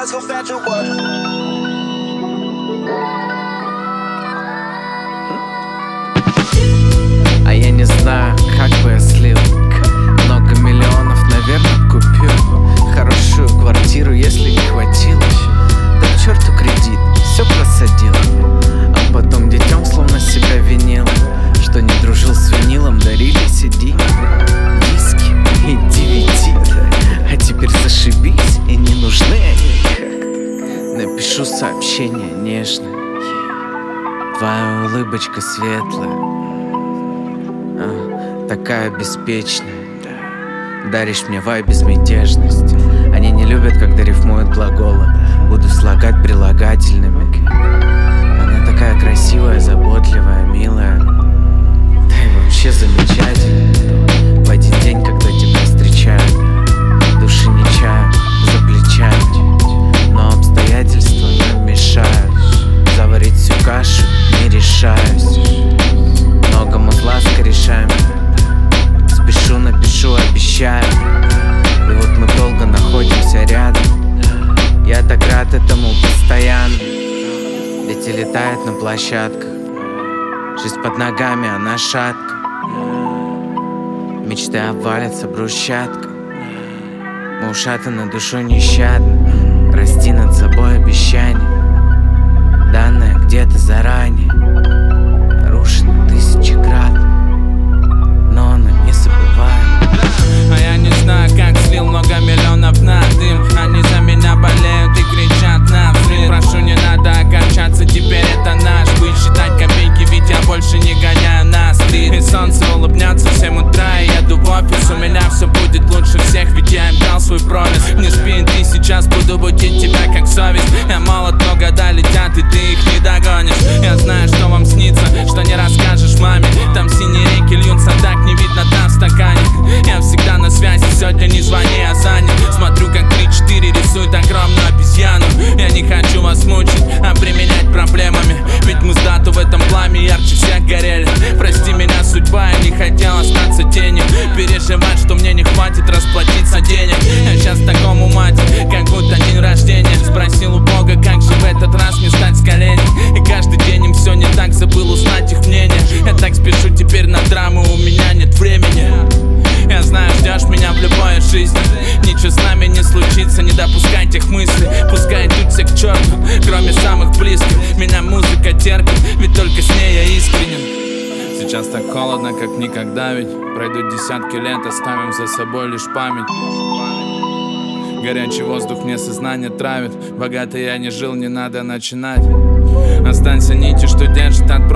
let's go fetch a water. А я не знаю, как бы я слил много миллионов, наверное, купил хорошую квартиру, если не хватило. Да к черту кредит, все просадил. А потом детем словно себя винил, что не дружил с винилом, дарили CD, диски и DVD. А теперь зашибись, и не нужны они. Напишу сообщение нежное, твоя улыбочка светлая, такая беспечная, даришь мне вайб безмятежности. Они не любят, когда рифмуют глаголы, буду слагать прилагательными. Она такая красивая, заботливая, милая, да и вообще замечательная. В один день, когда тебя встречают, души не чают за плечами, но обстоятельства нам мешают. Заварить всю кашу не решаюсь, многому зла с корешами. Спешу, напишу, обещаю. И вот мы долго находимся рядом. Я так рад этому постоянно. Дети летают на площадках, жизнь под ногами, она шатка. Мечты обвалятся брусчатка. Мы ушатаны душой нещадно. Прости над собой обещание, данное где-то заранее, рушено тысячекратно, но она не забывает. А я не знаю, как слил много миллионов на дым. Они за меня болеют и кричат на взрыв. Прошу, не надо огорчаться, теперь это наш быт. Считать копейки, ведь я больше не гоняю на стрит. И солнце улыбнется в 7 утра, и еду в офис. У меня все будет лучше всех, ведь я им дал свой промис. Не спи, ты сейчас буду будить тебя как совесть. Я молод, но года летят, и ты их не догонишь. Я знаю, что вам снится, что не расскажешь маме. Там синие реки льются, так не видно дна в стакане. Я всегда на связи, сегодня не звони, а занят. Смотрю, как 3-4 рисуют огромную обезьяну. Я не хочу вас мучить, а применять проблемами, ведь мы с дату в этом пламя ярче всех горели. Прости меня, судьба, я не хотел остаться тенью. Переживать, что мне не хватит расплатиться денег. Я сейчас в таком умате, как будто день рождения. Спросил у Бога, как же в этот раз не стать с коленей. И каждый день им все не так, забыл узнать их мнение. Я так спешу теперь на драму, у меня нет времени. Я знаю, ждешь меня в любой жизни. Ничего с нами не случится, не допускай тех мыслей. Пускай идут все к черту, кроме самых близких. Меня музыка терпит, ведь только с ней я искренен. Сейчас так холодно, как никогда, ведь пройдут десятки лет, оставим за собой лишь память. Горячий воздух мне сознание травит. Богато я не жил, не надо начинать. Останься нитью, что держит от